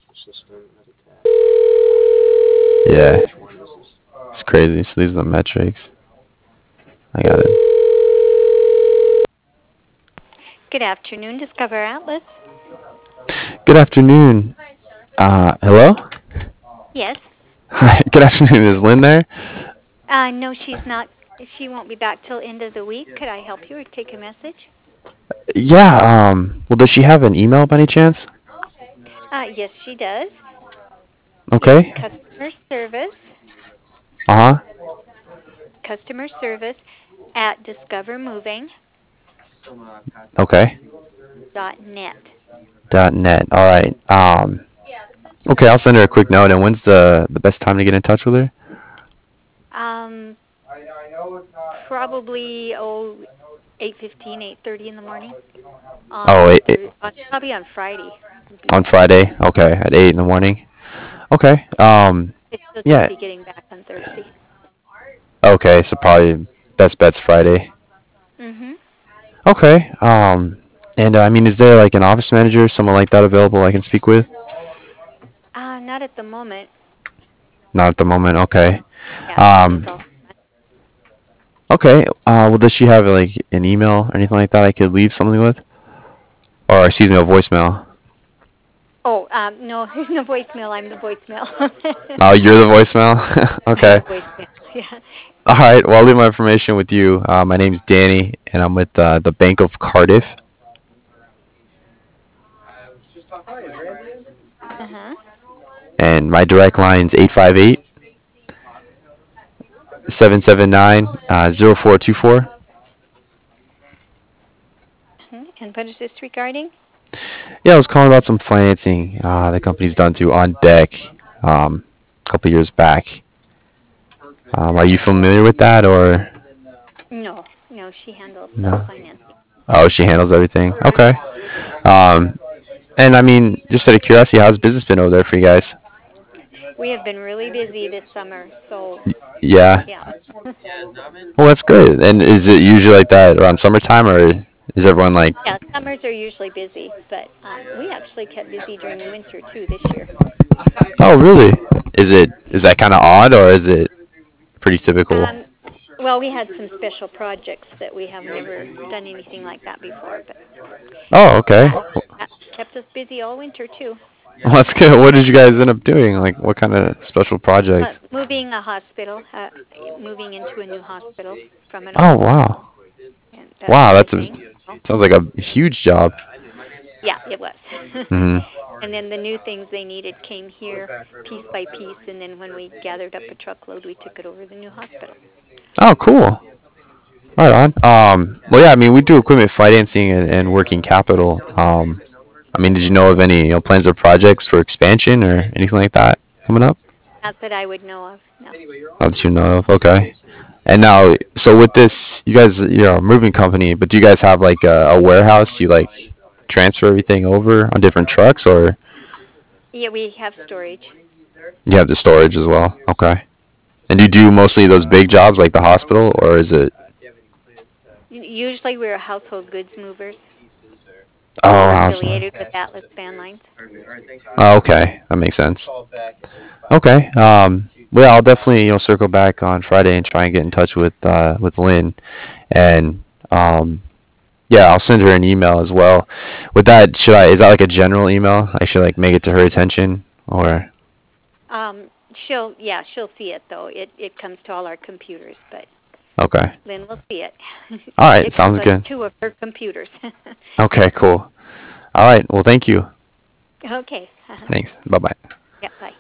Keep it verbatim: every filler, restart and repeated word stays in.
Yeah, it's crazy. So these are the metrics. I got it. Good afternoon, Discover Atlas. Good afternoon. Uh, hello? Yes. Hi, good afternoon. Is Lynn there? Uh, no, she's not. She won't be back till end of the week. Could I help you or take a message? Yeah, um, well, does she have an email by any chance? Uh, yes, she does. It's Okay. customer service, Uh-huh. customer service at discover moving Okay. dot net. Dot net. All right. Um, okay, I'll send her a quick note. And when's the the best time to get in touch with her? Um, probably oh eight fifteen, eight thirty in the morning Oh, on eight, eight, Thur- on probably on Friday would be on best. Friday. Okay, at eight in the morning. Okay. Um, She'll just yeah. be getting back on Thursday. Okay, so probably best bet's Friday. Mhm. Okay. Um, and uh, I mean, is there like an office manager, someone like that available I can speak with? Uh, not at the moment. Not at the moment. Okay. Yeah, everything's Um, all. okay. Uh, well, does she have like an email or anything like that I could leave something with? Or excuse me, a voicemail. Oh, um, no, there's no voicemail. I'm the voicemail. Oh, you're the voicemail. I'm Okay. the voicemail. Yeah. All right. Well, I'll leave my information with you. Uh, my name's Danny, and I'm with uh, the Bank of Cardiff. Uh huh. And my direct line's eight five eight, seven seven nine, zero four two four. And what is this regarding? Yeah, I was calling about some financing uh, the company's done through On Deck um, a couple years back. Um, are you familiar with that or No, no, she handles all no? financing. Oh, she handles everything. Okay. Um, and I mean, just out of curiosity, how's business been over there for you guys? We have been really busy this summer, so Y- Yeah. yeah. Well, that's good. And is it usually like that around summertime, or is everyone like? Yeah, summers are usually busy, but um, we actually kept busy during the winter too this year. Oh, really? Is it is that kind of odd, or is it pretty typical? Um, well, we had some special projects that we have never done anything like that before, but Oh, okay. that, that kept us busy all winter too. Well, that's good. What did you guys end up doing? Like, what kind of special Uh, projects? moving a hospital, uh, moving into a new hospital from an Oh, old one, wow. and that Wow, sort of that's a thing. So, sounds like a huge job. yeah, it was. Hmm. And then the new things they needed came here piece by piece, and then when we gathered up a truckload, we took it over to the new hospital. Oh, cool. Right on. Um, well, yeah, I mean, we do equipment financing and, and working capital. Um, I mean, did you know of any you know, plans or projects for expansion or anything like that coming up? Not that I would know of, no. Not that you know of. Okay. And now, so with this, you guys, you're a moving company, but do you guys have like a, a warehouse? You like transfer everything over on different trucks, or Yeah, we have storage. you have the storage as well? Okay. And do you do mostly those big jobs like the hospital, or is it? Usually we're household goods movers, Oh, so we're house. affiliated with Atlas Van Lines. Oh, okay, that makes sense. Okay. Um. Well, yeah, I'll definitely you know circle back on Friday and try and get in touch with uh with Lynn, and um yeah, I'll send her an email as well. With that, should I? Is that like a general email? I should like make it to her attention, or Um, she'll, yeah, she'll see it though. It it comes to all our computers, but okay. Lynn will see it. All right, It comes sounds on good. two of her computers. Okay, cool. All right. Well, thank you. Okay. Thanks. Bye bye. Yeah, bye.